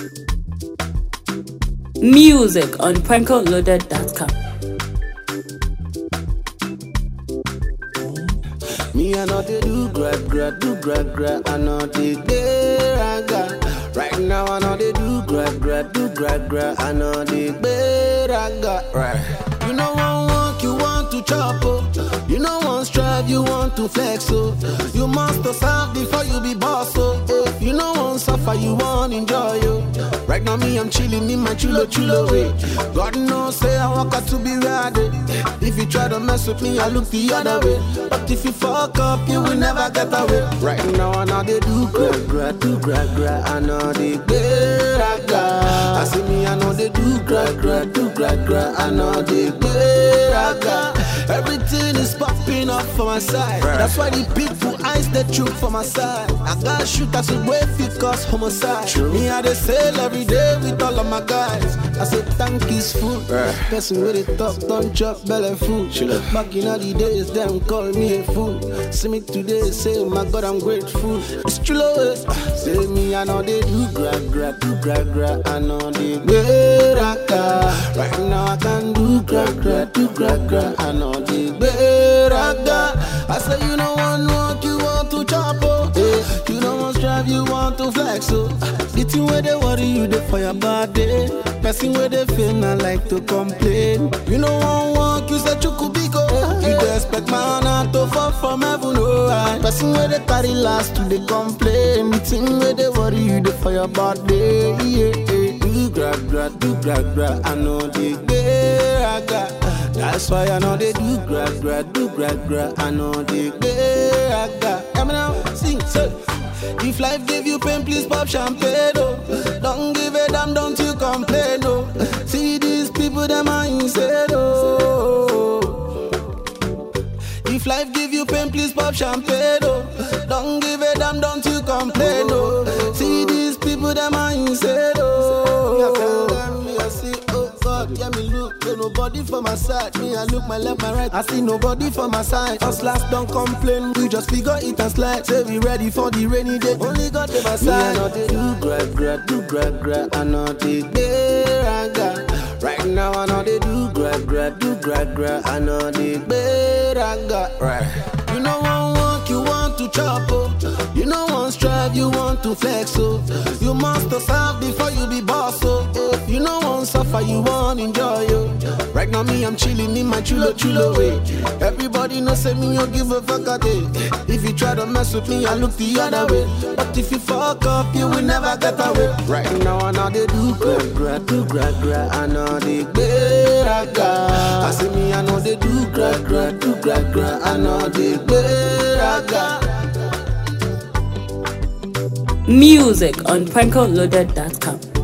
Music on prankoloaded.com. Me I know they do gra, I know they beraga. Right now I know they do gra, I know they beraga. Right. You know one walk, you want to chop, oh. You know one strive, you want to flex, oh. You must serve before you be boss, oh. You know one suffer, you want enjoy, oh. Right now me I'm chilling in my chulo way. God knows say I walk out to be ready. If you try to mess with me, I look the other way. But if you fuck up, you will never get away. Right now I know they do gra, I know they beraga. I see me, I know they do gra, I know they beraga. Everything is popping up for my side. That's why the people eyes they choke for my side. I got shoot as a way because homicide. Me I they sell every day with all of my guys. I say tank is full. Person with it talk, don't chop belly food. Back in all the days, them call me a fool. See me today, say my God I'm grateful. It's true, say me I know they do gra, I know they beraga. Right now I can do gra, I know they beraga. I say you know one walk, you want to chop, oh. You know one strive, you want to flex, oh. The thing where they worry you, they for your body. Person where they feel not like to complain. You know one walk, you say chukubiko. You don't expect my honor to fall from heaven, oh. Right. Person where they carry last to they complain. The thing where they worry you, they for your body. Do gra, I know they beraga. That's why I know they do gra, I know they beraga. Come now, sing, say. If life gave you pain, please pop champagne, oh. Don't give a damn, don't you complain, oh. See these people, them are insane, oh. If life give you pain, please pop champagne, oh. Don't give a damn, don't you complain, oh. See these people, them are insane, oh. I see, oh God, yeah, me look, no nobody for my side. Me, I look my left, my right, I see nobody for my side. Us last don't complain, we just figure it and slide. Say we ready for the rainy day, only God to my side. Me, I know they do gra, I know they beraga. Right now I know they do gra, I know they beraga. Right. You know one walk, you want to chop, oh. You know one strive, you want to flex, oh. You must serve before you be boss, oh. You know one suffer, you want enjoy, oh. Right now me I'm chilling in my chulo way. Everybody knows say me you give a fuck a day. If you try to mess with me, I look the other way. But if you fuck up, you will never get away. Right now I know they do gra, I know they beraga. I see me, I know they do gra, I know they beraga. Music on prankoloaded.com.